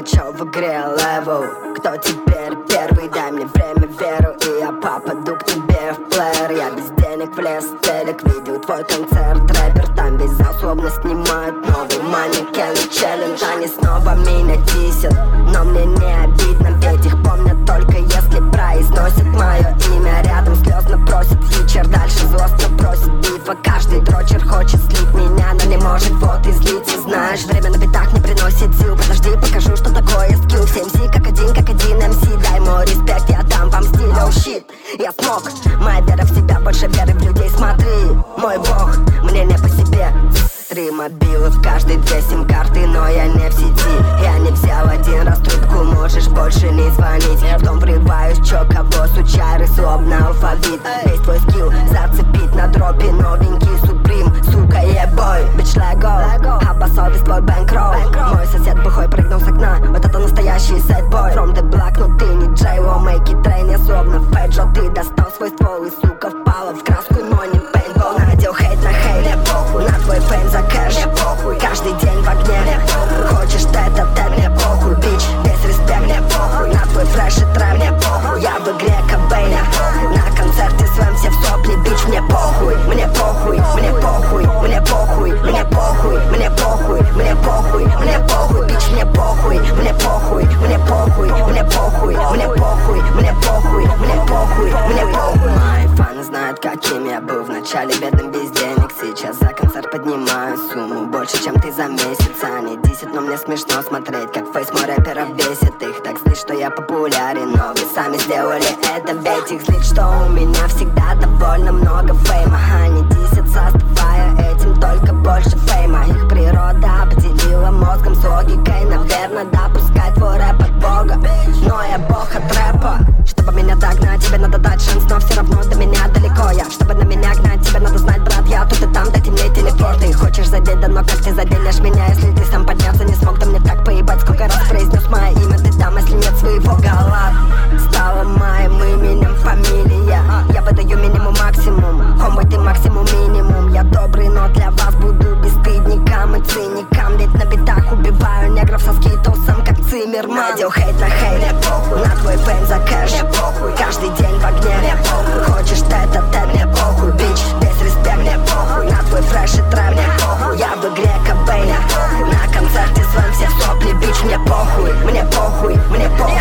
чё в игре левел? Кто теперь первый? Дай мне время, веру, и я попаду к тебе в плеер. Я без денег влез в телек, видел твой концерт, рэпер. Там весь зал словно снимают новый манекен челлендж. Они снова меня тисят, но мне не обидно, ведь их помнят только если произносят мое имя. Рядом слезно просит фичер, дальше злостно просит бифа. Каждый дрочер хочет слить меня, но не может вот и злиться. Знаешь, время на битах не приносит сил. Подожди, покажу, что такое скилл. Все MC как один MC. Дай мой респект, я дам вам стиль. Oh shit, я смог. Моя вера в себя, больше веры в людей. Смотри, мой бог, мне не по себе. 3 мобила, в каждой 2 сим-карты, но я не в сети. Я не взял один раз трубку, можешь больше не звонить. В дом врываюсь, чё кого сучары, словно алфавит. Весь твой скилл зацепить на дропе, новенький суприм. Сука, ебой, bitch, let go. Обоссовый твой бэнкролл. Мой сосед бухой прыгнул с окна, вот это настоящий сэдбой. From the block, но ты не Джей-О, make it rain. Я словно Фэджо, ты достал свой ствол и, сука, впала в краску, но не пейнтбол. Надел хейт на хейт, мне похуй. На твой фейм за кэш, мне похуй. Каждый день в огне, мне похуй. Хочешь тет-а-тет, мне похуй. Бич, без респект, мне похуй. На твой фреш и трэп, мне похуй. Я в игре Кобейн, мне похуй. На концерте своем все в сопли, бич, мне похуй. Мне похуй, мне похуй, мне похуй, мне похуй, мне похуй, мне похуй, мне похуй, бич, мне похуй, мне похуй, мне похуй, мне похуй, мне похуй, мне похуй, мне похуй, мне похуй. Мои фаны знают, каким я был в начале, бедным без денег. Сейчас за концерт поднимаю сумму больше, чем ты за месяц. Они десят, но мне смешно смотреть, как фейс мой рэперов бесит. Их так злит, что я популярен, но вы сами сделали это. Ведь их злит, что у меня всегда довольно много фейма. Они десят, создавая этим только больше фейма. Их природа обделила мозгом с логикой. Наверное, допускай твой рэп от бога, но я бог от рэпа. Чтобы меня догнать, тебе надо дать шанс, но все равно до меня далеко я. Чтобы на меня гнать, тебе надо знать, брат, я тут и там, дайте мне телепорт. Ты хочешь задеть, да но как ты заденешь меня, если ты сам подняться не смог? Да мне так поебать, сколько раз произнес мое имя ты там, если нет своего гола. Стала моим именем фамилия, я выдаю минимум максимум. Хомбой ты максимум минимум. Я добрый, но для вас буду бесстыдником и циником. Ведь на битах убиваю негров со скейтусом, как Циммерман. Надел хейт на хейт, мне похуй. На твой фейм за кэш, мне похуй. Каждый день в огне, мне похуй. Хочешь тет-а-тет, мне похуй. Бич, без респект, мне похуй. На твой фреш и трэп, мне похуй. Я в игре Кобейн, мне похуй. На концерте своем все в сопли, бич, мне похуй. Мне похуй, мне похуй.